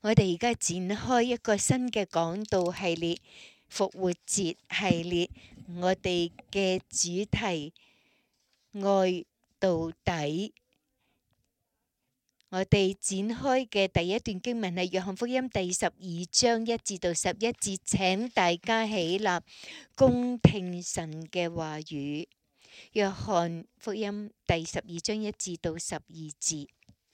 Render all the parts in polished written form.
我哋而家展開一個新嘅講道系列，復活節系列。我哋嘅主題愛到底。我哋展開嘅第一段經文係約翰福音第12章1至到11節，請大家起立，恭聽神嘅話語。約翰福音第12章1至到12節。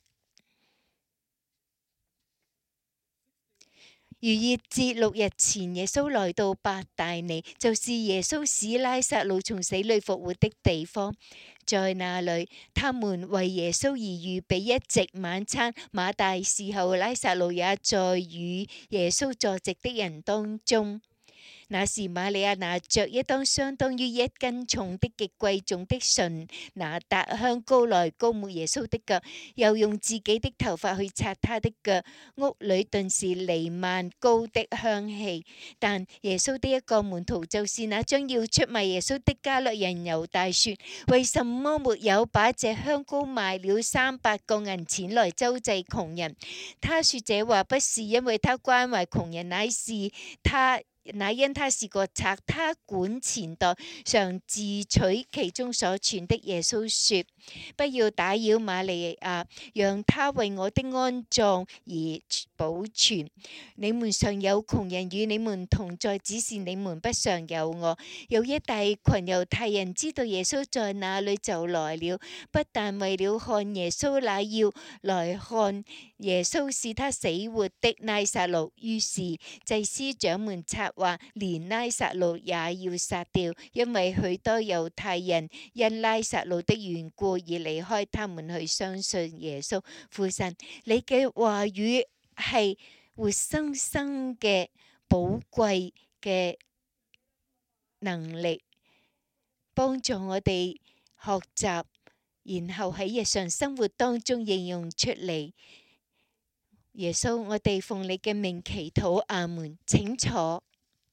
逾越節6日前，耶穌來到伯大尼，就是耶穌使拉撒路從死裏復活的地方。在那裏，他們為耶穌而預備一席晚餐。馬大伺候，拉撒路也在與耶穌坐席的人當中。那時瑪利亞拿着一當相當於1斤重的極貴重的純拿達香膏來膏抹耶穌的腳，又用自己的頭髮去擦他的腳。屋裏頓時彌漫膏的香氣。但耶穌的一個門徒，就是那將要出賣耶穌的加略人猶大說：為什麼沒有把這香膏賣了300個銀錢來周濟窮人？他說這話不是因為他關懷窮人，乃因他是個賊，他管錢袋，常自取其中所存的。耶穌說：不要打擾瑪利亞，讓他為我的安葬而保存。你們常有窮人與你們同在，只是你們不常有我。有一大群猶太人知道耶穌在那裏，就來了，不但為了看耶穌，乃要來看耶穌是他死活的拉撒路。於是祭司長們策劃連拉撒路也要殺掉，因為許多猶太人因拉撒路的緣故而離開他們去相信耶穌。父神，你嘅話語係活生生嘅寶貴嘅能力，幫助我哋學習，然後喺日常生活當中應用出嚟。耶穌，我哋奉你嘅名祈禱，阿門。請坐。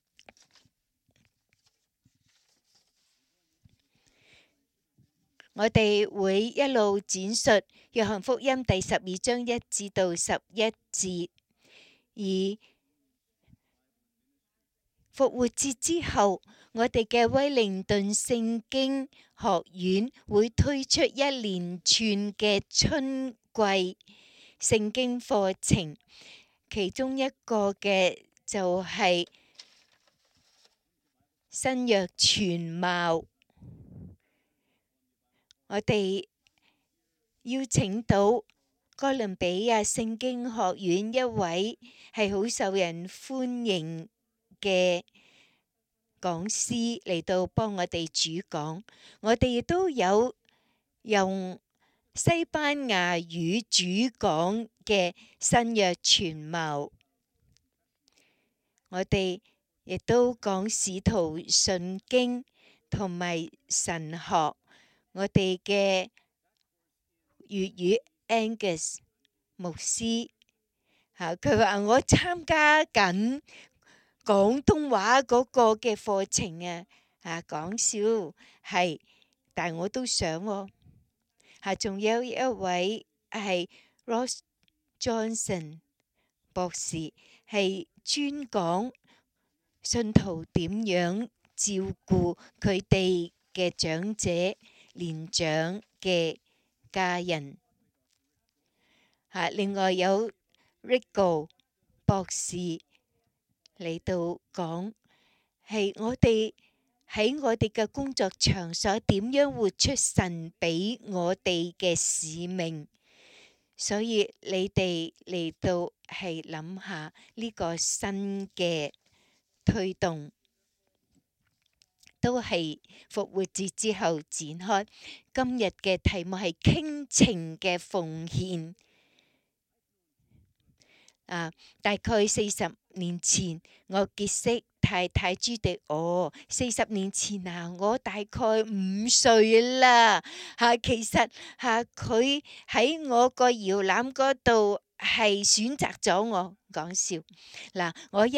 我哋會一路展述約翰福音第12章1至到11節，而復活節之後，我哋嘅威靈頓聖經學院會推出一連串嘅春季聖經課程，其中一個嘅就係新約全貌。我哋邀請到哥倫比亞聖經學院一位係好受人歡迎嘅講師嚟到幫我哋主講。我哋亦都有用西班牙語主講嘅新約全貌。我哋亦都講使徒信經同埋神學。我哋嘅粵語 Angus 牧師佢話我參加緊廣東話嗰個嘅課程講笑係，但我都想仲有一位係 Ross Johnson 博士，係專講信徒點樣照顧佢哋嘅長者、年長嘅家人。另外有 Rico 博士嚟到講，係我哋喺我哋嘅工作場所點樣活出神俾我哋嘅使命。所以你哋嚟到係諗下呢個新嘅推動，都係復活節之後展開。今日嘅題目係傾情嘅奉獻。大概40年前，我結識太太朱迪奧。40年前我大概5歲啦。其實佢喺我個搖籃嗰度係選擇咗我。講笑。我一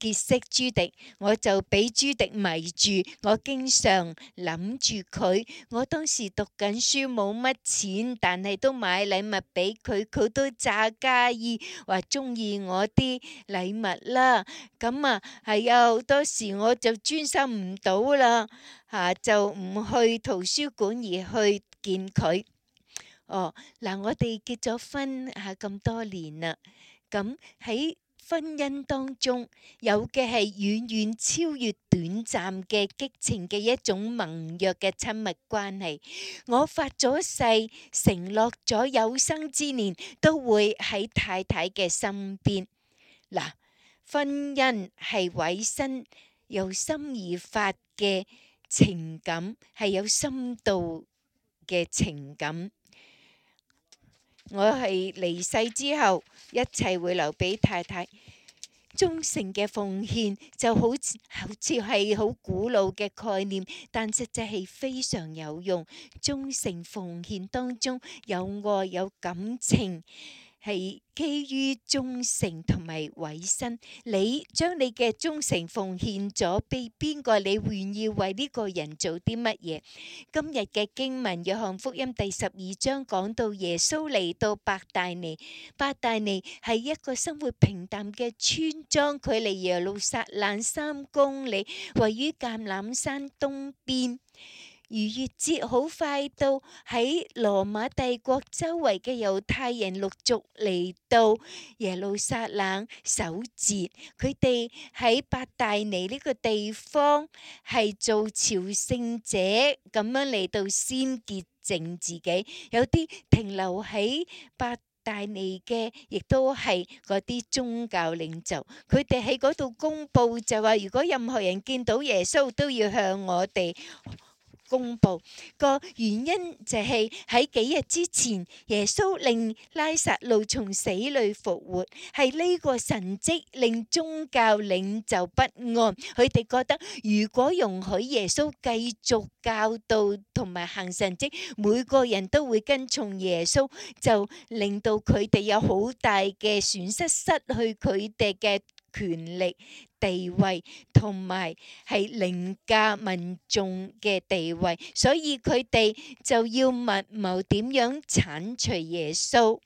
結識朱迪，我就俾朱迪迷住，我經常諗住佢。我當時讀緊書冇乜錢，但係都買禮物俾佢，佢都詐假意話中意我啲禮物啦。咁啊，係啊，好多時我就專心唔到啦，就唔去圖書館而去見佢。嗱，我哋結咗婚咁多年啦，咁喺婚姻當中有嘅係遠遠超越短暫嘅激情嘅一種盟約嘅親密關係。我發咗誓，承諾咗有生之年都會喺太太嘅身邊。嗱，婚姻係委身由心而發嘅情感，係有深度嘅情感。我係離世之後，一切會留俾太太。忠誠嘅奉獻就好似係好古老嘅概念，但實際係非常有用。忠誠奉獻當中有愛有感情，係基於忠誠同埋委身。你將你嘅忠誠奉獻咗俾邊個？你願意為呢個人做啲乜嘢？今日嘅經文約翰福音第12章講到耶穌嚟到伯大尼。伯大尼係一個生活平淡嘅村莊，距離耶路撒冷3公里，位於橄欖山東邊。逾越節好快到，喺羅馬帝國周圍嘅猶太人陸續嚟到耶路撒冷守節，佢哋喺伯大尼呢個地方係做朝聖者，咁樣嚟到先潔淨自己。有啲停留喺伯大尼嘅，亦都係嗰啲宗教領袖，佢哋喺嗰度公佈就話，如果任何人見到耶穌，都要向我哋公佈。個原因就係喺幾日之前，耶穌令拉撒路從死裏復活，係呢個神蹟令宗教領袖不安。佢哋覺得如果容許耶穌繼續教導同埋行神蹟，每個人都會跟從耶穌，就令到佢哋有好大嘅損失，失去佢哋嘅權力、地位同埋係凌駕民眾嘅地位，所以佢哋就要密謀點樣剷除耶穌。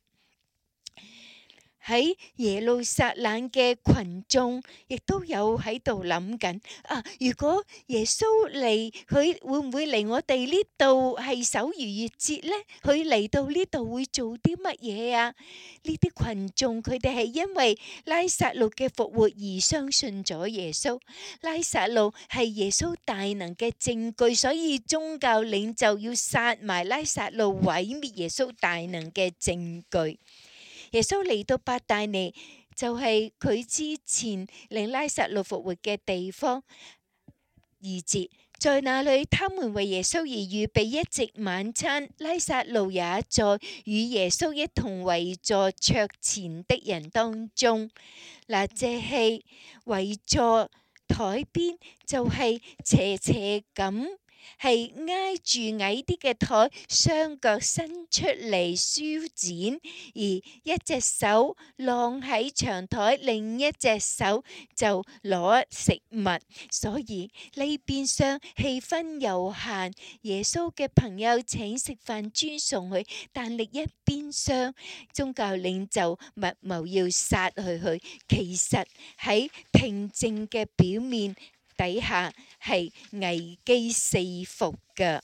喺耶路撒冷嘅群眾亦都有喺度諗緊，如果耶穌嚟，佢會唔會嚟我哋呢度係守逾越節呢？佢嚟到呢度會做啲乜嘢啊？呢啲群眾佢哋係因為拉撒路嘅復活而相信咗耶穌。拉撒路係耶穌大能嘅證據，所以宗教領袖要殺埋拉撒路，毀滅耶穌大能嘅證據。耶穌嚟到伯大尼，就係佢之前令拉撒路復活嘅地方。2節，在那裏，他們為耶穌而預備一席晚餐，拉撒路也在與耶穌一同圍坐桌前的人當中。嗱，這係圍坐台邊，就係斜斜咁。係挨住矮啲嘅台，雙腳伸出嚟舒展，而一隻手晾喺長台，另一隻手就攞食物，所以呢邊廂氣氛悠閒。耶穌嘅朋友請食飯尊崇佢，但另一邊廂宗教領袖密謀要殺佢。其實喺平靜嘅表面底下係危機四伏嘅。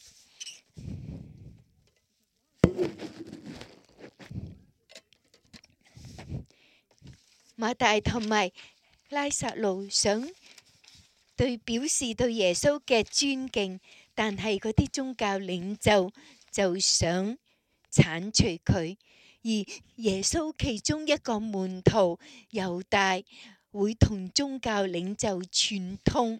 馬大同埋拉撒路想表示對耶穌嘅尊敬，但係嗰啲宗教領袖就想剷除佢，而耶穌其中一個門徒猶大會同宗教領袖串通。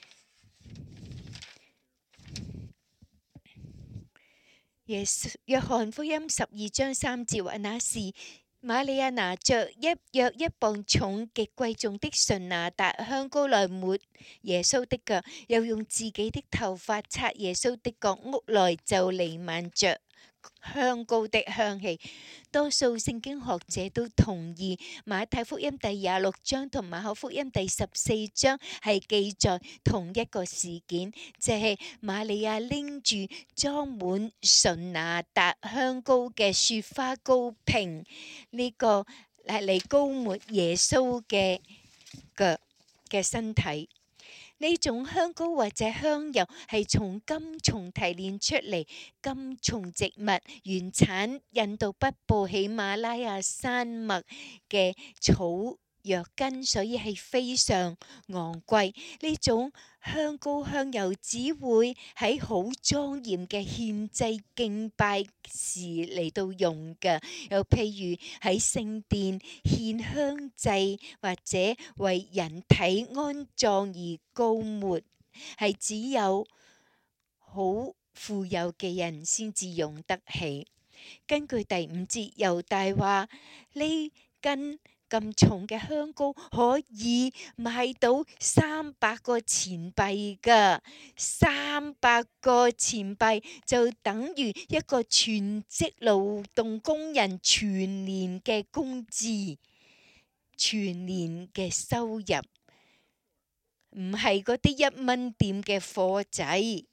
約翰福音12章3節話，那時瑪利亞拿着約1磅重極貴重的純拿達香膏來抹耶穌的腳，又用自己的頭髮擦耶穌的腳，屋內就瀰漫着香膏的香氣。多數聖經學者都同意馬太福音第26章同馬可福音第14章係記載同一個事件，就係瑪利亞拎住裝滿純拿達香膏嘅雪花膏瓶，呢個嚟膏抹耶穌嘅腳嘅身體。呢種香膏或者香油係從金蟲提煉出嚟，金蟲植物原產印度北部喜馬拉雅山脈嘅草藥根，所以係非常昂貴。呢種香膏香油只會喺好莊嚴嘅獻祭敬拜時嚟到用嘅，又譬如喺聖殿獻香祭或者為人體安葬而膏抹，係只有好富有嘅人先至用得起。根據第5節，猶大話呢根咁重嘅香膏可以買到300個錢幣㗎，300個錢幣就等於一個全職勞動工人全年嘅工資、全年嘅收入，唔係嗰啲1蚊店嘅貨仔。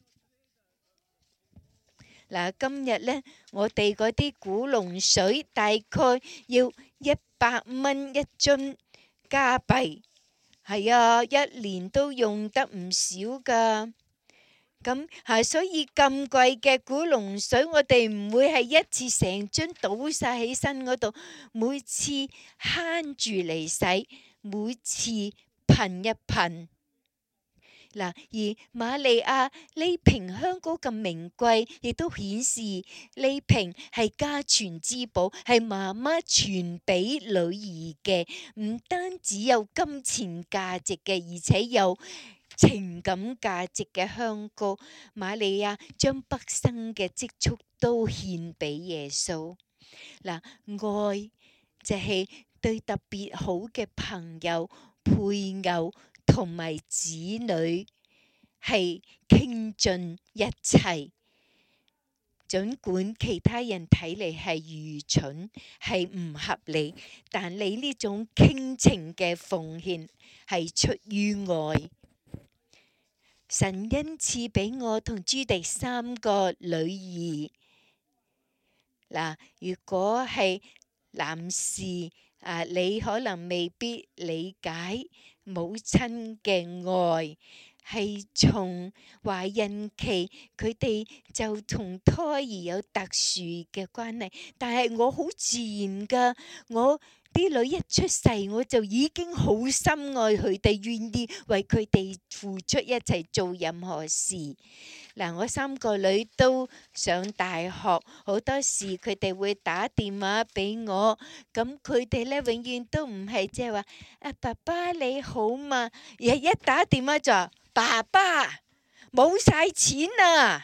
嗱，今日呢，我哋嗰啲古龍水大概要100蚊一樽加幣，係啊，一年都用得唔少噶。咁所以咁貴嘅古龍水，我哋唔會係一次成樽倒晒喺身嗰度，每次慳住嚟使，每次噴一噴。嗱，而瑪利亞呢瓶香膏咁名貴，亦都顯示呢瓶係家傳之寶，係媽媽傳俾女兒嘅，唔單止有金錢價值嘅，而且有情感價值嘅香膏。瑪利亞將畢生嘅積蓄都獻俾耶穌。嗱，愛就係對特別好嘅朋友、配偶同埋子女係傾盡一切，儘管其他人睇嚟係愚蠢、係唔合理，但你呢種傾情嘅奉獻係出於愛。神恩賜俾我同朱迪3個女兒。嗱，如果係男士你可能未必理解母親嘅愛，係從懷孕期佢哋就同胎兒有特殊嘅關係，但係我好自然㗎，我啲女一出世我就已經好深愛佢哋，願意為佢哋付出一齊做任何事。嗱，我3個女都上大學，好多時佢哋會打電話俾我，咁佢哋咧永遠都唔係即係話爸爸你好嘛，而係一打電話就話爸爸冇晒錢啊！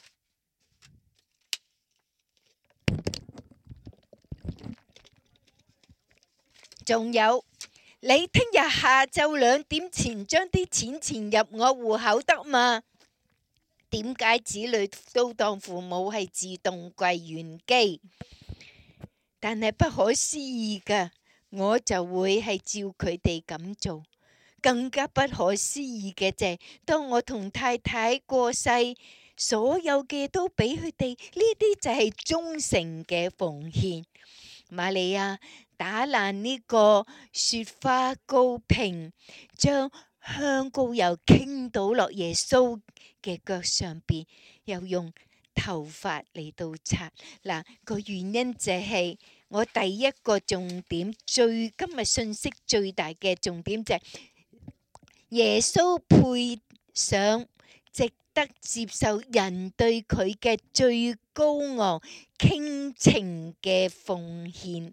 仲有，你聽日下晝2點前將啲錢存入我戶口得嘛？點解子女都當父母係自動櫃員機？但係不可思議㗎，我就會係照佢哋咁做。更加不可思議嘅就係，當我同太太過世，所有嘅都俾佢哋，呢啲就係忠誠嘅奉獻。瑪利亞打爛呢個雪花膏瓶，將香膏油傾倒落耶穌嘅腳上邊，又用頭髮嚟到擦。嗱，個原因就係我第一個重點，今日信息最大嘅重點就係耶穌配上值得接受人對佢嘅最高昂傾情嘅奉獻。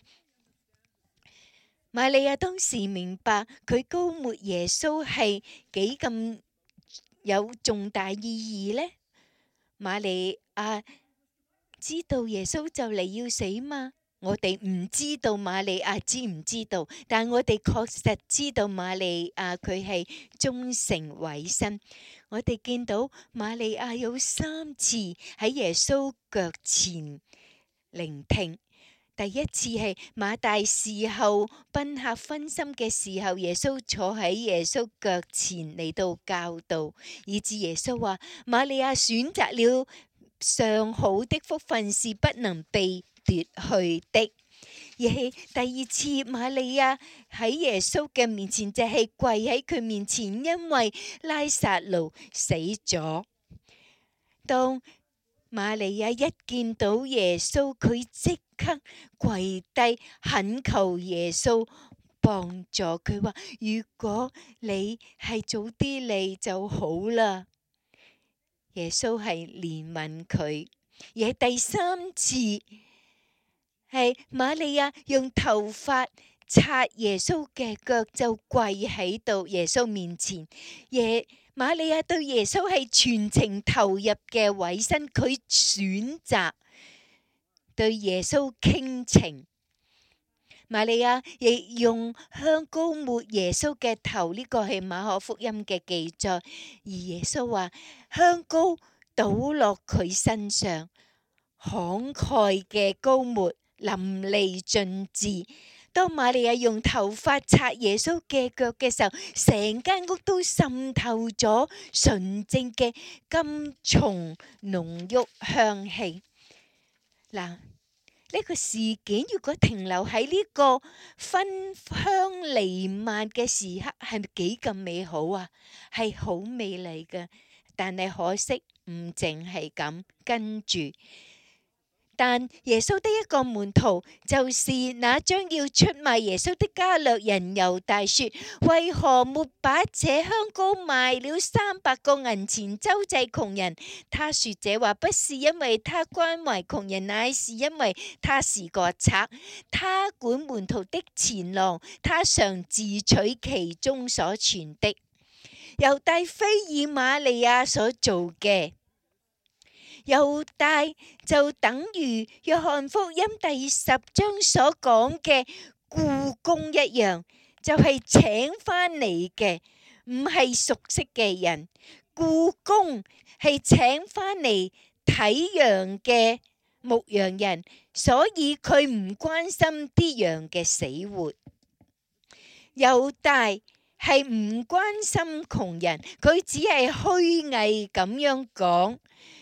瑪利亞當時明白佢膏抹耶穌係幾咁有重大意義呢？瑪利亞知道耶穌就嚟要死嗎？我哋唔知道瑪利亞知唔知道，但我哋確實知道瑪利亞佢係忠誠委身。 我哋見到瑪利亞有3次喺耶穌腳前聆聽。第一次係馬大伺候賓客分心嘅時候，耶穌坐喺耶穌腳前嚟到教導，以致耶穌話瑪利亞選擇了上好的福分，是不能被奪去的。而係第二次，瑪利亞喺耶穌嘅面前就係跪喺佢面前，因為拉撒路死咗。當瑪利亞一見到耶穌，佢即刻跪低懇求耶穌幫助佢，話如果你係早啲嚟就好啦。耶穌係憐憫佢。而係第3次係瑪利亞用頭髮擦耶穌嘅腳，就跪喺度耶穌面前。瑪利亞對耶穌係全程投入嘅委身，佢選擇對耶穌傾情。瑪利亞亦用香膏抹耶穌嘅頭，呢個係馬可福音嘅記載。而耶穌話香膏倒落佢身上，慷慨嘅膏抹淋漓盡致。當瑪利亞用頭髮擦耶穌嘅腳嘅時候，成間屋都滲透咗純正嘅甘松濃郁香氣。嗱，呢個事件如果停留喺呢個芬香彌漫嘅時刻，係咪幾咁美好啊？係好美麗嘅，但係可惜唔淨係咁。跟住，但耶穌的一個門徒，就是那將要出賣耶穌的加略人猶大，說：為何沒把這香膏賣了300個銀錢，周濟窮人？他說這話不是因為他關懷窮人，乃是因為他是個賊。他管門徒的錢囊，他常自取其中所存的。猶大非以瑪利亞所做嘅。猶大就等於約翰福音第10章所講嘅僱工一樣，就係請翻嚟嘅，唔係熟悉嘅人。僱工係請翻嚟睇羊嘅牧羊人，所以佢唔關心啲羊嘅死活。猶大係唔關心窮人，佢只係虛偽咁樣講。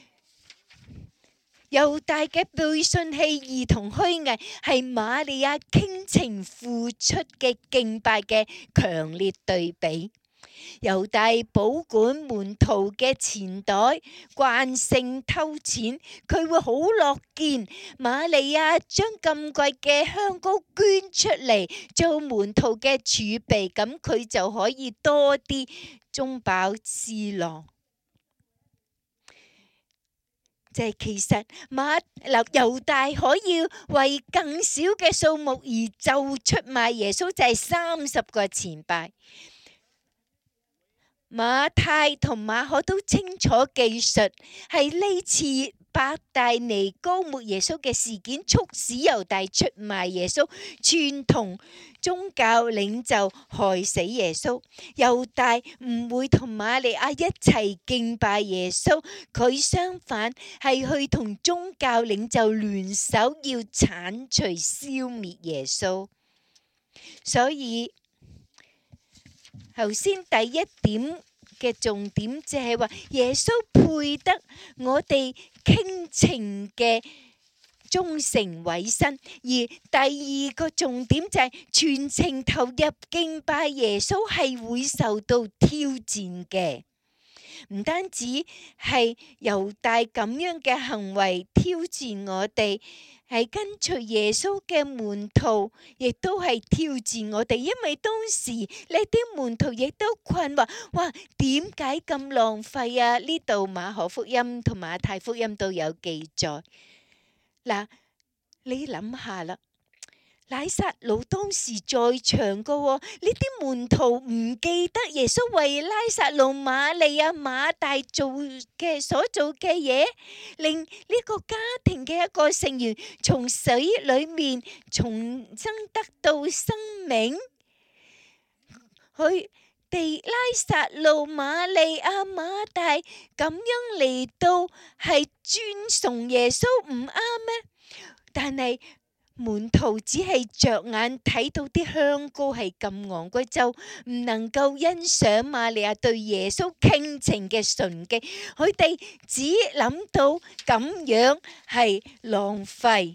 猶大嘅背信棄義同虛偽，係瑪利亞傾情付出嘅敬拜嘅強烈對比。猶大保管門徒嘅錢袋，慣性偷錢，佢會好樂見瑪利亞將咁貴嘅香膏捐出嚟做門徒嘅儲備，咁佢就可以多啲中飽私囊。就係其實猶大可以為更少嘅數目而就出賣耶穌，就係30個錢幣。馬太同馬可都清楚記述，係呢次伯大尼膏抹耶穌嘅事件，促使猶大出賣耶穌，串同宗教領袖害死耶穌。猶大唔會同瑪利亞一齊敬拜耶穌，佢相反係去同宗教領袖聯手，要剷除消滅耶穌。所以頭先第一點嘅重點就係話耶穌配得我哋傾情嘅忠誠委身，而第二個重點就係全程投入敬拜耶穌係會受到挑戰嘅。唔單止係猶大咁樣嘅行為挑戰我哋，係跟隨耶穌嘅門徒亦都係挑戰我哋，因為當時呢啲門徒亦都困惑，哇，點解咁浪費啊？呢度馬可福音同馬太福音都有記載。嗱，你諗下啦。拉撒路當時在場噶，呢啲門徒唔記得耶穌為拉撒路、瑪利亞、馬大所做嘅嘢，令呢個家庭嘅一個成員從死裏面重新得到生命。佢地拉撒路、瑪利亞、馬大咁樣嚟到係尊崇耶穌唔啱咩？但係門徒只係着眼睇到啲香膏係咁昂貴，就唔能夠欣賞瑪利亞對耶穌傾情嘅純潔，佢哋只諗到咁樣係浪費。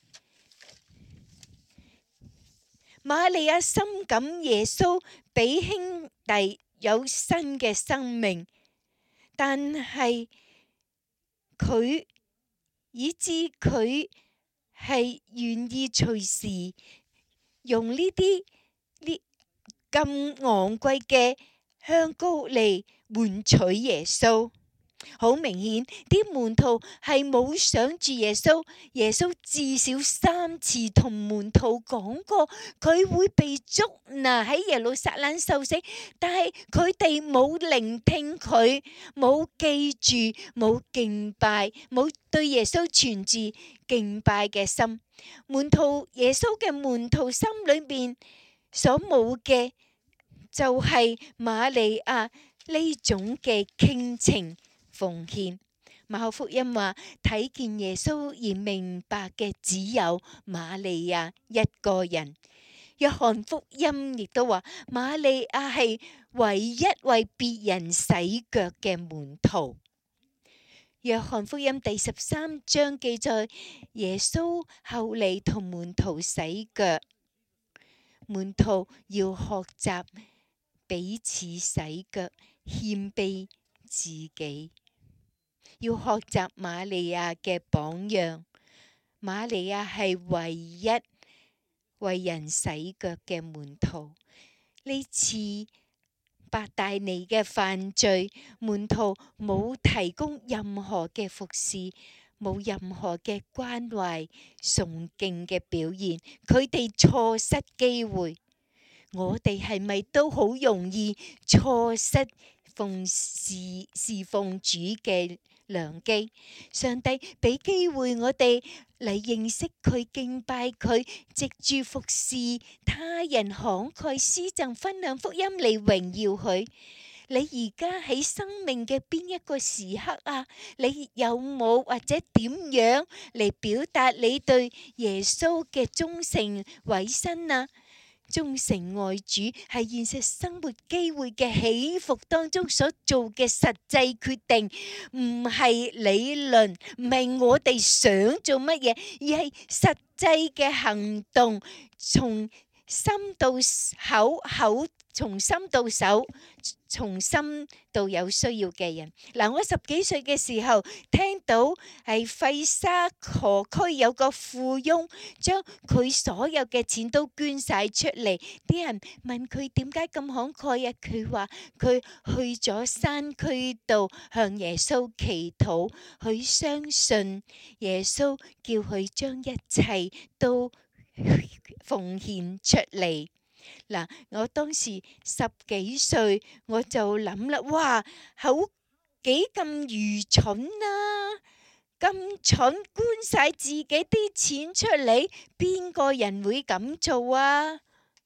瑪利亞深感耶穌俾兄弟有新嘅生命，但係佢以致佢係願意隨時用呢啲咁昂貴嘅香膏嚟換取耶穌。好明顯，啲門徒係冇想住耶穌。耶穌至少3次同門徒講過，佢會被捉拿喺耶路撒冷受死，但係佢哋冇聆聽佢，冇記住，冇敬拜，冇對耶穌存住敬拜嘅心。耶穌嘅門徒心裏面所冇嘅，就係瑪利亞呢種嘅傾情奉獻。馬可福音話睇見耶穌而明白嘅只有瑪利亞一個人。約翰福音亦都話瑪利亞係唯一為別人洗腳嘅門徒。約翰福音第13章記載耶穌後嚟同門徒洗腳，門徒要學習彼此洗腳，謙卑自己。要學習瑪利亞嘅榜樣，瑪利亞係唯一為人洗腳嘅門徒。呢次伯大尼嘅犯罪，門徒冇提供任何嘅服侍，冇任何嘅關懷崇敬嘅表現，佢哋錯失機會。我哋係咪都好容易錯失侍奉主嘅良機？上帝俾機會我哋嚟認識佢、敬拜佢，藉住服侍他人、慷慨施贈、分享福音嚟榮耀佢。你而家喺生命嘅邊一個時刻啊？你有冇或者點樣嚟表達你對耶穌嘅忠誠委身啊？忠誠愛主係現實生活機會嘅起伏當中所做嘅實際決定，唔係理論，唔係我哋想做乜嘢，而係實際嘅行動，從心到口，口從心到手，從心到有需要嘅人。嗱，我10幾歲嘅時候聽到係費沙河區有個富翁將佢所有嘅錢都捐晒出嚟，啲人問佢點解咁慷慨啊？佢話佢去咗山區度向耶穌祈禱，佢相信耶穌叫佢將一切都奉獻出嚟。嗱，我當時10幾歲，我就諗啦，哇，好幾咁愚蠢啊！咁蠢，捐晒自己啲錢出嚟，邊個人會咁做啊？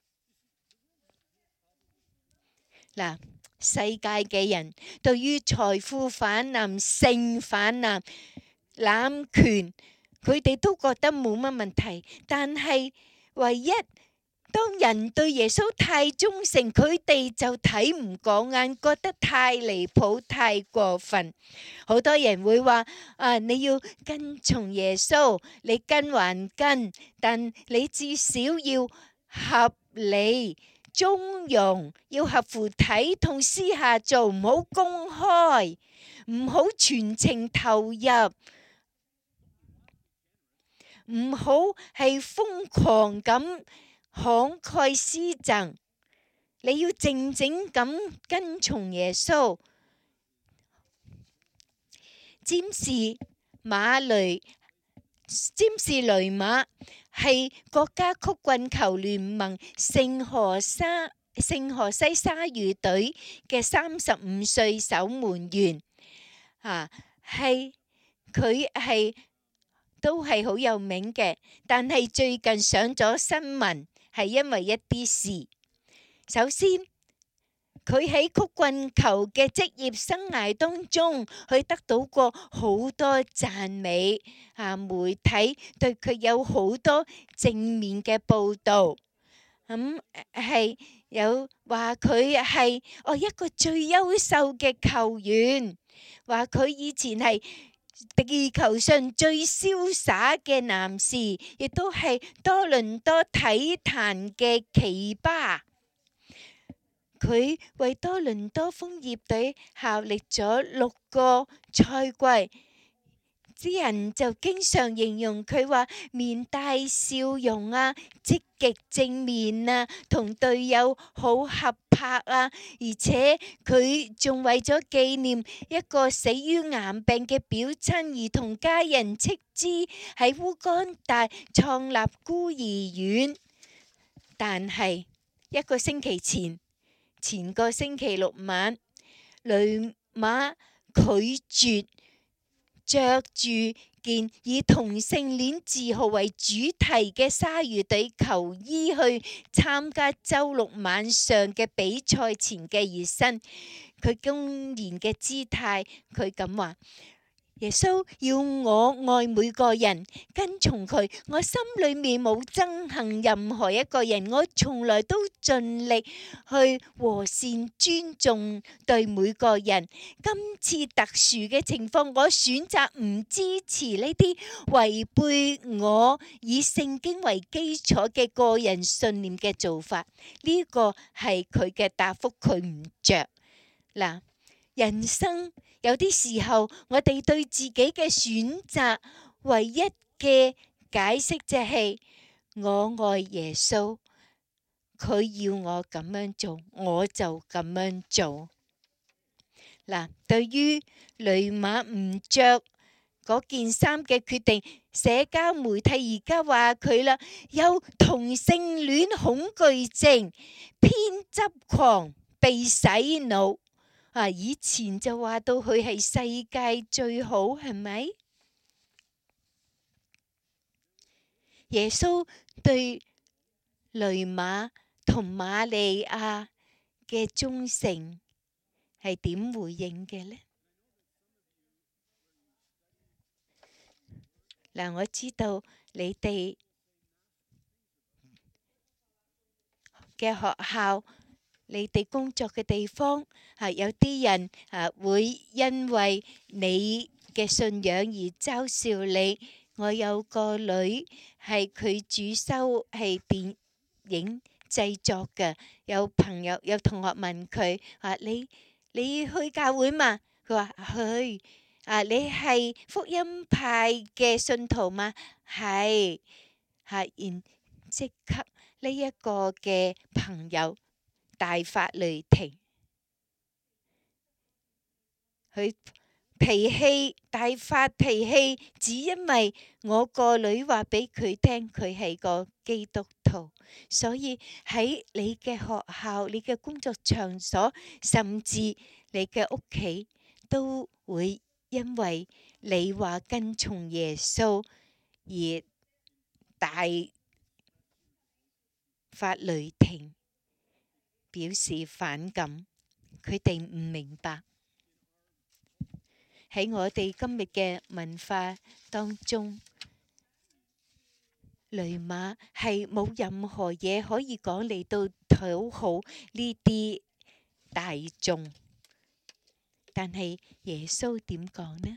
嗱，世界嘅人對於財富泛濫、性泛濫、濫權，佢哋都覺得冇乜問題，但係唯一當人對耶穌太忠誠，佢哋就睇唔過眼，覺得太離譜、太過分。好多人會話：你要跟從耶穌，你跟還跟，但你至少要合理、中庸，要合乎體統，私下做，唔好公開，唔好全程投入，唔好係瘋狂咁慷慨施贈，你要靜靜咁跟從耶穌。占士雷馬係國家曲棍球聯盟聖荷西鯊魚隊嘅35歲守門員，佢都係好有名嘅，但係最近上咗新聞，係因為一啲事。首先， 佢喺曲棍球嘅職業生涯當中，佢得到過好多讚美，媒體對佢有好多正面嘅報導。係有話佢係一個最優秀嘅球員，話佢以前係地球上最瀟灑嘅男士，亦都係多倫多體壇嘅奇葩。佢為多倫多楓葉隊效力咗6個賽季，啲人就經常形容佢話面帶笑容啊，積極正面啊，同隊友好合拍啊，而且佢仲為咗紀念一個死於癌病嘅表親而同家人斥資喺烏干達創立孤兒院。但係一個星期前個星期六晚，雷馬拒絕着住件以同性戀自豪為主題嘅鯊魚隊球衣去參加週六晚上嘅比賽前嘅熱身。佢公然嘅姿態，佢咁話：耶穌要我愛每個人，跟從佢。我心裏面冇憎恨任何一個人，我從來都盡力去和善尊重對每個人。今次特殊嘅情況，我選擇唔支持呢啲違背我以聖經為基礎嘅個人信念嘅做法。呢個係佢嘅答覆，佢唔着嗱。人生有啲時候，我哋對自己嘅選擇唯一嘅解釋就係我愛耶穌，佢要我咁樣做，我就咁樣做。嗱，對於雷馬唔着嗰件衫嘅決定，社交媒體而家話佢啦，有同性戀恐懼症、偏執狂、被洗腦。以前就話到佢係世界最好，係咪？耶穌對雷馬同瑪利亞嘅忠誠係點回應嘅呢？嗱，我知道你哋嘅學校，你哋工作嘅地方，有啲人會因為你嘅信仰而嘲笑你。我有個女係佢主修係電影製作嘅，有同學問佢話：你去教會嘛？佢話去。你係福音派嘅信徒嘛？係。然即刻呢一個嘅朋友大發雷霆，佢大發脾氣，只因為我個女話俾佢聽，佢係個基督徒，所以喺你嘅學校、你嘅工作場所，甚至你嘅屋企，都會因為你話跟從耶穌而大發雷霆，表示反感。佢哋唔明白。喺我哋今日嘅文化當中，雷馬係冇任何嘢可以講嚟到討好呢啲大眾，但係耶穌點講呢？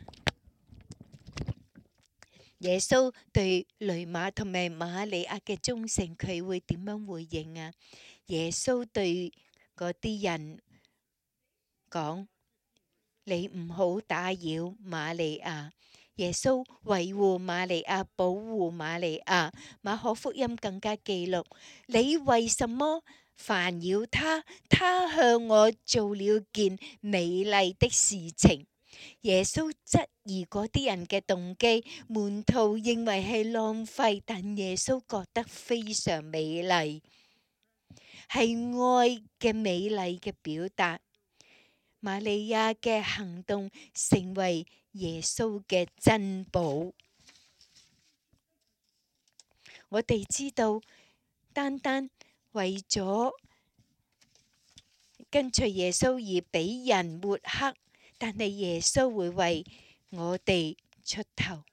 耶穌對雷馬同埋瑪利亞嘅忠誠，佢會點樣回應啊？耶穌對嗰啲人講：你唔好打擾瑪利亞。耶穌維護瑪利亞，保護瑪利亞。馬可福音更加記錄：你為什麼煩擾他？他向我做了件美麗的事情。耶穌質疑嗰啲人嘅動機，門徒認為係浪費，但耶穌覺得非常美麗，係愛嘅美麗嘅表達。瑪利亞嘅行動成為耶穌嘅珍寶。我哋知道，單單為咗跟隨耶穌而俾人抹黑，但係耶穌會為我哋出頭。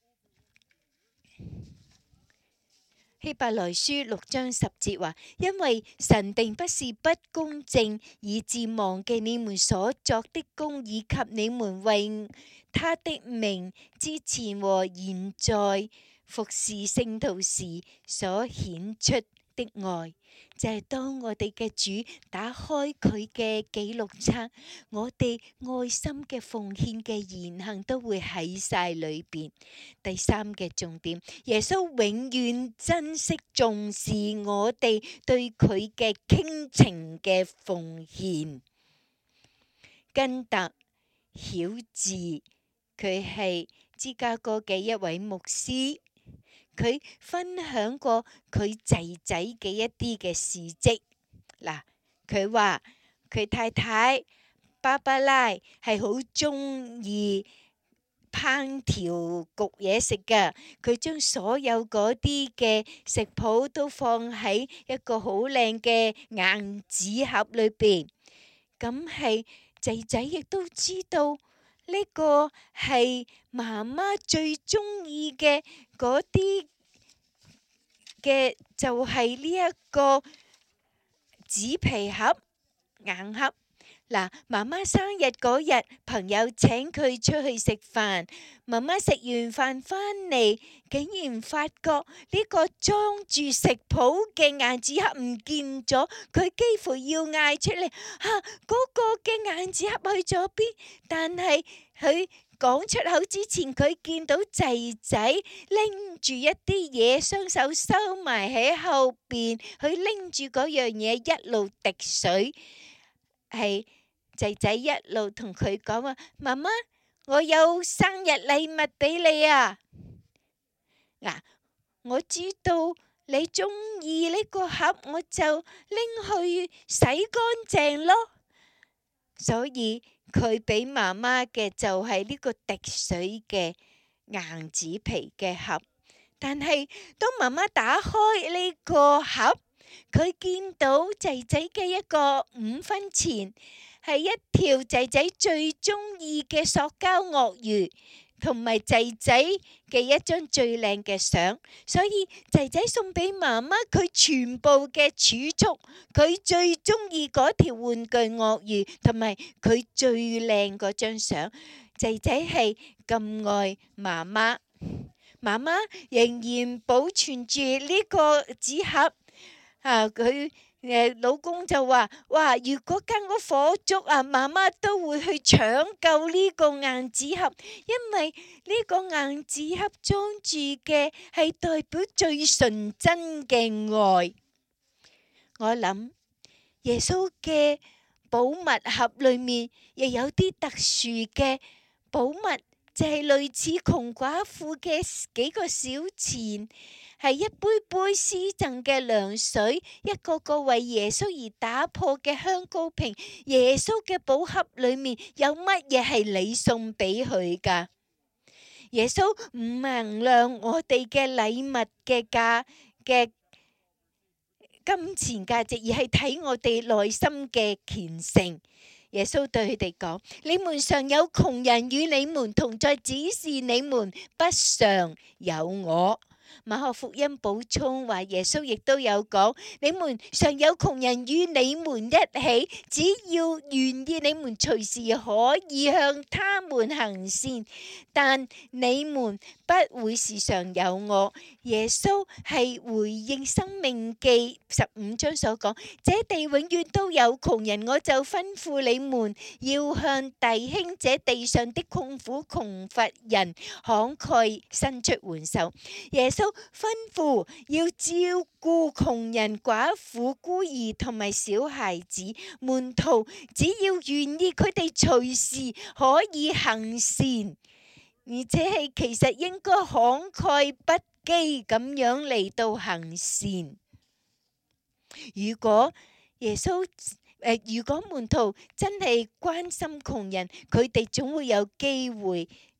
希伯來書6章10節話：因為神並不是不公正，以致忘記你們所作的工，以及你們為他的名之前和現在服侍聖徒時所顯出的愛。就係當我哋嘅主打開佢嘅記錄冊，我哋愛心嘅奉獻嘅言行都會喺晒裏邊。第三嘅重點，耶穌永遠珍惜重視我哋對佢嘅傾情嘅奉獻。根特曉治，佢係芝加哥嘅一位牧師。佢分享過佢仔仔嘅一啲嘅事蹟。嗱，佢話佢太太芭芭拉係好鍾意烹調焗嘢食㗎。佢將所有嗰啲嘅食譜都放喺一個好靚嘅硬紙盒裏邊。咁係仔仔亦都知道呢個係媽媽最鍾意嘅嗰啲嘅，就係呢一個紙皮盒硬盒。嗱，媽媽生日嗰日，朋友請佢出去食飯，媽媽食完飯返嚟，竟然發覺呢個裝住食譜嘅硬紙盒唔見咗，佢幾乎要嗌出嚟，嗰個嘅硬紙盒去咗邊？但係佢講出口之前，佢見到仔仔拎住一啲嘢，雙手收埋喺後邊，佢拎住嗰樣嘢一路滴水，係仔仔一路同佢講話：媽媽，我有生日禮物俾你啊！嗱，我知道你中意呢個盒，我就拎去洗乾淨咯。所以佢俾媽媽嘅就係呢個滴水嘅硬紙皮嘅盒。但係當媽媽打開呢個盒，佢見到仔仔嘅一個5分錢，係一條仔仔最中意嘅塑膠鱷魚，同埋仔仔嘅一張最靚嘅相。所以仔仔送俾媽媽佢全部嘅儲蓄，佢最中意嗰條玩具鱷魚，同埋佢最靚嗰張相。仔仔係咁愛媽媽，媽媽仍然保存住呢個紙盒。佢老公就話：哇！如果間屋火燭啊，媽媽都會去搶救呢個硬紙盒，因為呢個硬紙盒裝住嘅係代表最純真嘅愛。我諗耶穌嘅寶物盒裏面亦有啲特殊嘅寶物，就係類似窮寡婦嘅幾個小錢。係一杯杯施贈嘅涼水，一個個為耶穌而打破嘅香膏瓶。耶穌嘅寶盒裏面有乜嘢係你送俾佢㗎？耶穌唔衡量我哋嘅禮物嘅金錢價值，而係睇我哋內心嘅虔誠。耶穌對佢哋講：你們常有窮人與你們同在，只是你們不常有我。馬可福音補充話，耶穌亦都有講：你們常有窮人與你們一起，只要願意，你們隨時可以向他們行善，但你們不會時常有我。耶穌係回應申命記15章所講：這地永遠都有窮人，我就吩咐你們要向弟兄這地上的困苦窮乏人慷慨伸出援手。耶穌吩咐要照顧窮人、寡婦、孤兒同埋小孩子。門徒只要願意，佢哋隨時可以行善，而且係其實應該慷慨不羈咁樣嚟到行善。如果門徒真係關心窮人，佢哋總會有機會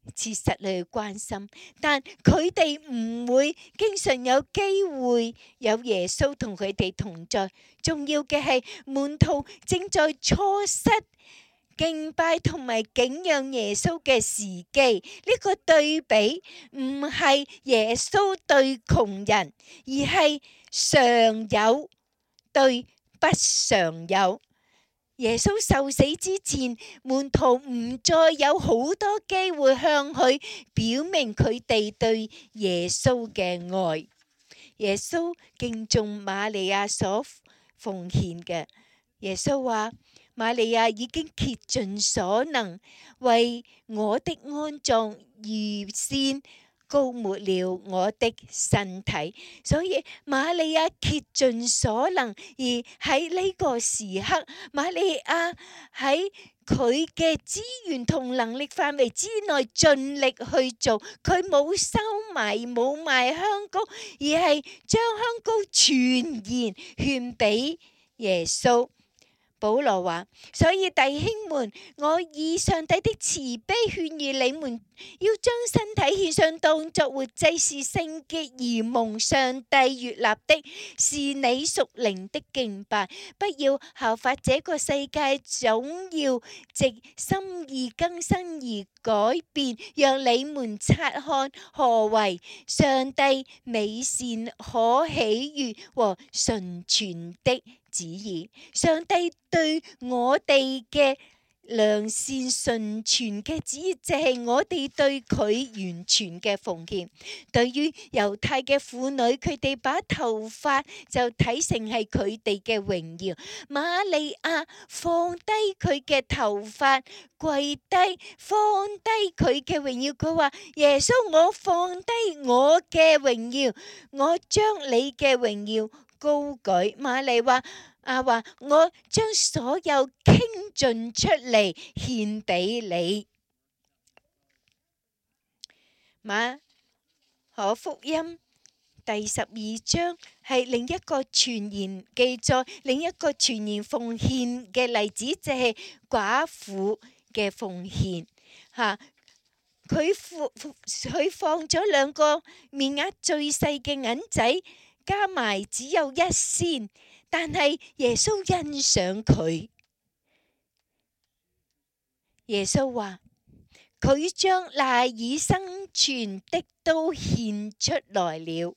切實去關心，但佢哋唔會經常有機會有耶穌同佢哋同在。重要嘅係門徒正在錯失敬拜同埋敬仰耶穌嘅時機。呢個對比唔係耶穌對窮人，而係常有對不常有。耶穌受死之前，門徒唔再有好多機會向佢表明佢哋對耶穌嘅愛。耶穌敬重瑪利亞所奉獻嘅。耶穌話：瑪利亞已經竭盡所能，為我的安葬預先膏抹了我的身體。所以瑪利亞竭盡所能，而喺呢個時刻，瑪利亞喺佢嘅資源同能力範圍之內盡力去做。佢冇收埋，冇賣香膏，而係將香膏全然獻俾耶穌。保羅話：所以弟兄們，我以上帝的慈悲勸喻你們，要將身體獻上，當作活祭，是聖潔而蒙上帝悅納的，是你屬靈的敬拜。不要效法這個世界，總要藉心意更新而改變，讓你們察看何為上帝美善、可喜悅和純全的旨意。上帝對我哋嘅良善純全嘅旨意，就係我哋對佢完全嘅奉獻。對於猶太嘅婦女，佢哋把頭髮就睇成係佢哋嘅榮耀。瑪利亞放低佢嘅頭髮，跪低放低佢嘅榮耀。佢話：耶穌，我放低我嘅榮耀，我將你嘅榮耀高舉。瑪利話：我將所有傾盡出嚟獻俾你。馬可福音第12章係另一個全然記載，另一個全然奉獻嘅例子，就係寡婦嘅奉獻。佢放咗2個面額最細嘅銀仔，加埋只有1仙。但係耶穌欣賞佢。耶穌話：佢將賴以生存的都獻出來了。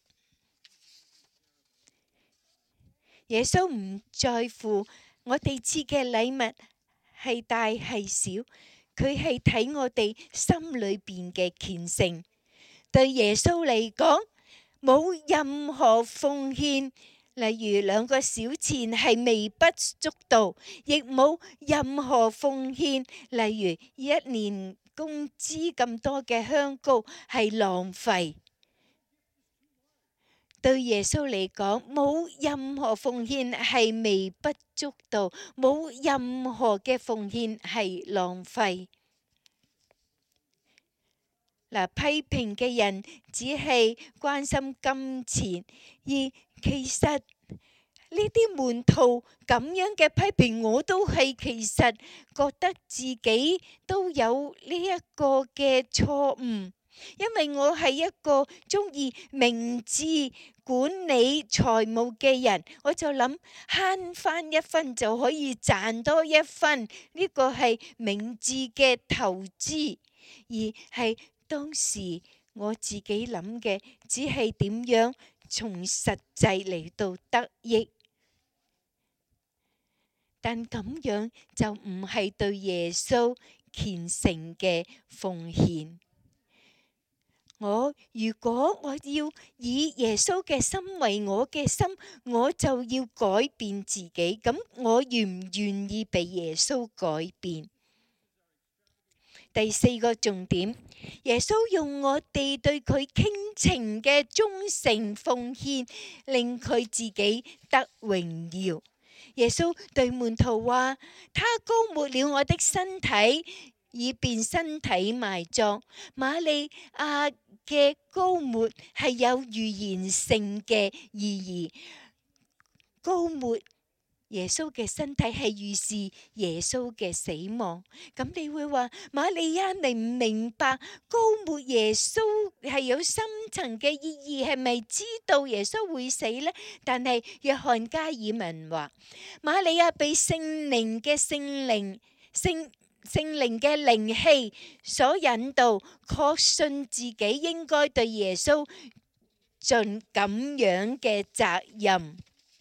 耶穌唔在乎我哋賜嘅禮物係大係小，佢係睇我哋心裏邊嘅虔誠。對耶穌嚟講，冇任何奉獻，例如2個小錢係微不足道，亦冇任何奉獻，例如1年工資咁多嘅香膏係浪費。對耶穌嚟講，冇任何奉獻係微不足道，冇任何嘅奉獻係浪費。批評嘅人只係關心金錢，而其實呢啲門徒咁樣嘅批評，我都係其實覺得自己都有呢一個嘅錯誤，因為我係一個中意明智管理財務嘅人，我就諗慳翻1分就可以賺多1分，呢個係明智嘅投資，而係當時我自己諗嘅只係點樣從實際嚟到得益，但咁樣就唔係對耶穌虔誠嘅奉獻。如果我要以耶穌嘅心為我嘅心，我就要改變自己。咁我願唔願意被耶穌改變？第4個重點，耶穌用我哋對佢傾情嘅忠誠奉獻，令佢自己得榮耀。耶穌對門徒話：他膏抹了我的身體，以便身體埋葬。瑪利亞嘅膏抹係有預言性嘅意義，膏抹耶穌嘅身體係預示耶穌嘅死亡。咁你會話瑪利亞明唔明白膏抹耶穌係有深層嘅意義？係咪知道耶穌會死呢？但係約翰加爾文話，瑪利亞被聖靈嘅靈氣所引導，確信自己應該對耶穌盡咁樣嘅責任。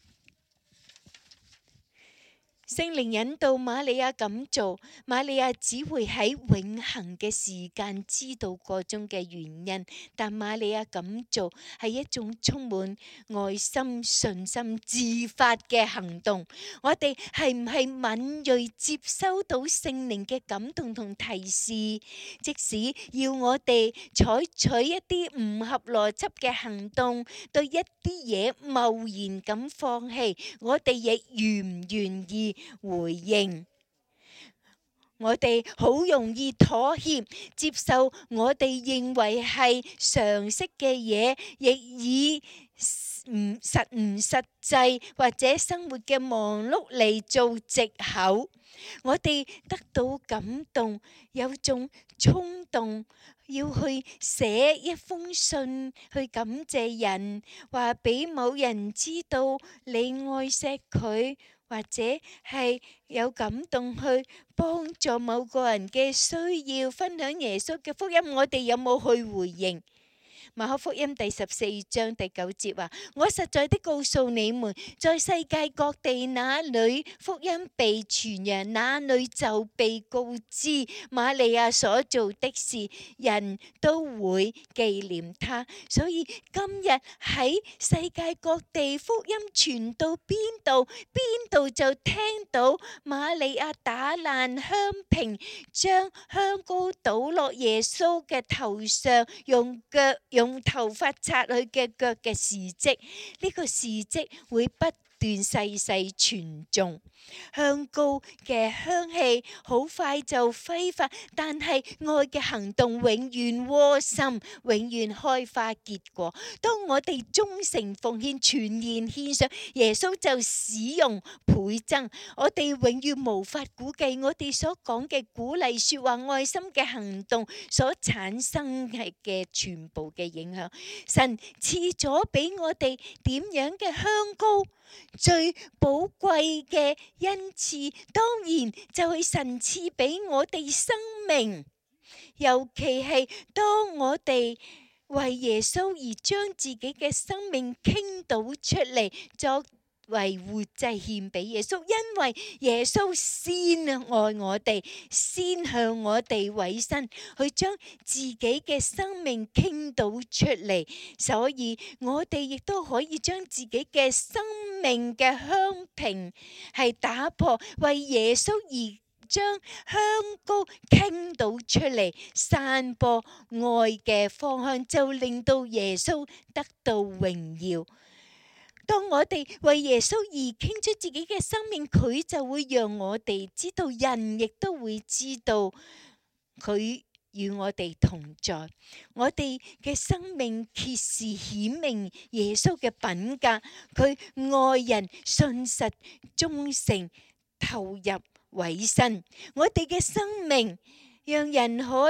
聖靈引導瑪利亞咁做，瑪利亞只會喺永恆嘅時間知道個中嘅原因。但瑪利亞咁做係一種充滿愛心、信心、自發嘅行動。我哋係唔係敏銳接收到聖靈嘅感動同提示？即使要我哋採取一啲唔合邏輯嘅行動，對一啲嘢貿然咁放棄，我哋亦願唔願意回應？我哋好容易妥協，接受我哋認為係常識嘅嘢，亦以唔實際或者生活嘅忙碌嚟做藉口。我哋得到感動，有種衝動要去寫一封信去感謝人，話俾某人知道你愛錫佢，或者係有感動去幫助某個人嘅需要，分享耶穌嘅福音。我哋有冇去回應？馬可福音第14章第9節話：我實在的告訴你們，在世界各地哪裏福音被傳揚，哪裏就被告知瑪利亞所做的事，人都會紀念他。所以今日喺世界各地福音傳到邊度就聽到瑪利亞打爛香瓶，將香膏倒落耶穌嘅頭上，用頭髮擦佢嘅腳嘅事蹟。呢個事蹟會不斷世世傳頌。香膏嘅香氣好快就揮發，但係愛嘅行動永遠窩心，永遠開花結果。當我哋忠誠奉獻，全然獻上，耶穌就使用倍增。我哋永遠無法估計我哋所講嘅鼓勵說話、愛心嘅行動所產生嘅全部嘅影響。神賜咗俾我哋點樣嘅香膏？最寶貴嘅恩賜，當然就係神賜俾我哋生命。尤其係當我哋為耶穌而將自己嘅生命傾倒出嚟，作為活祭獻俾耶穌，因為耶穌先愛我哋，先向我哋委身，去將自己嘅生命傾倒出嚟，所以我哋亦都可以將自己嘅生命嘅香瓶係打破，為耶穌而將香膏傾倒出嚟，散播愛嘅方向，就令到耶穌得到榮耀。當我哋為耶穌而傾出自己嘅生命，佢就會讓我哋知道，人亦都會知道佢與我哋同在。我哋嘅生命揭示顯明耶穌嘅品格，佢愛人、信實、忠誠、投入、委身。我哋嘅生命讓人可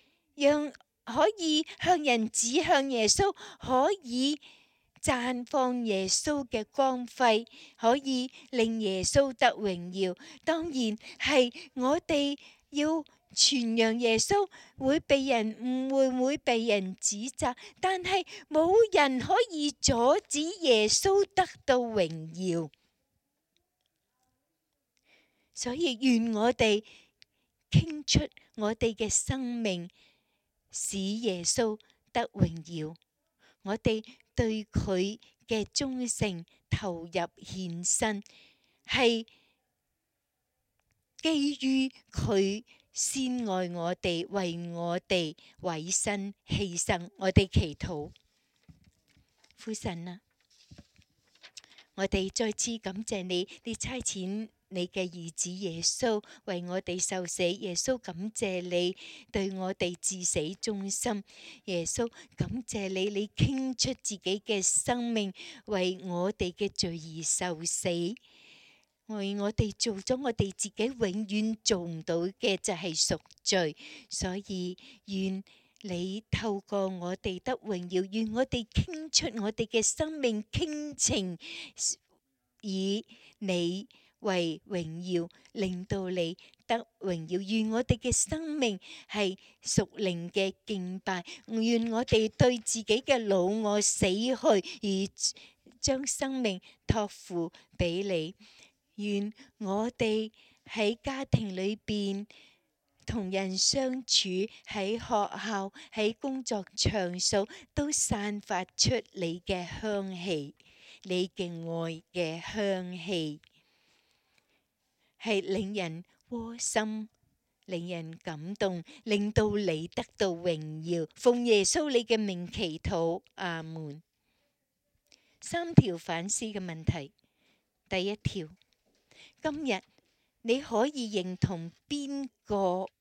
以向人指向耶穌，可以綻放耶穌嘅光輝，可以令耶穌得榮耀。當然係我哋要傳揚耶穌，會被人誤會，會被人指責，但係冇人可以阻止耶穌得到榮耀。所以願我哋傾出我哋嘅生命，使耶穌得榮耀。我哋對佢嘅忠誠投入獻身，係基於佢先愛我哋，為我哋委身犧牲。我哋祈禱，父神啊，我哋再次感謝你，你差遣你嘅兒子耶穌為我哋受死。耶穌感謝你對我哋至死忠心。耶穌感謝你，你傾出自己嘅生命為我哋嘅罪而受死。 為我哋做咗我哋自己永遠做唔到嘅，就係贖罪。所以願你透過我哋得榮耀，願我哋傾出我哋嘅生命傾情，以你為榮耀，令到你得榮耀。願我哋嘅生命係屬靈嘅敬拜，願我哋對自己嘅老我死去，而將生命託付俾你。願我哋喺家庭裏邊同人相處，喺學校、喺工作場所都散發出你嘅香氣，你嘅愛嘅香氣，係令人窩心、令人感動，令到你得到榮耀。奉耶穌你嘅名祈禱，阿門。3條反思嘅問題。第1條，今日你可以認同邊個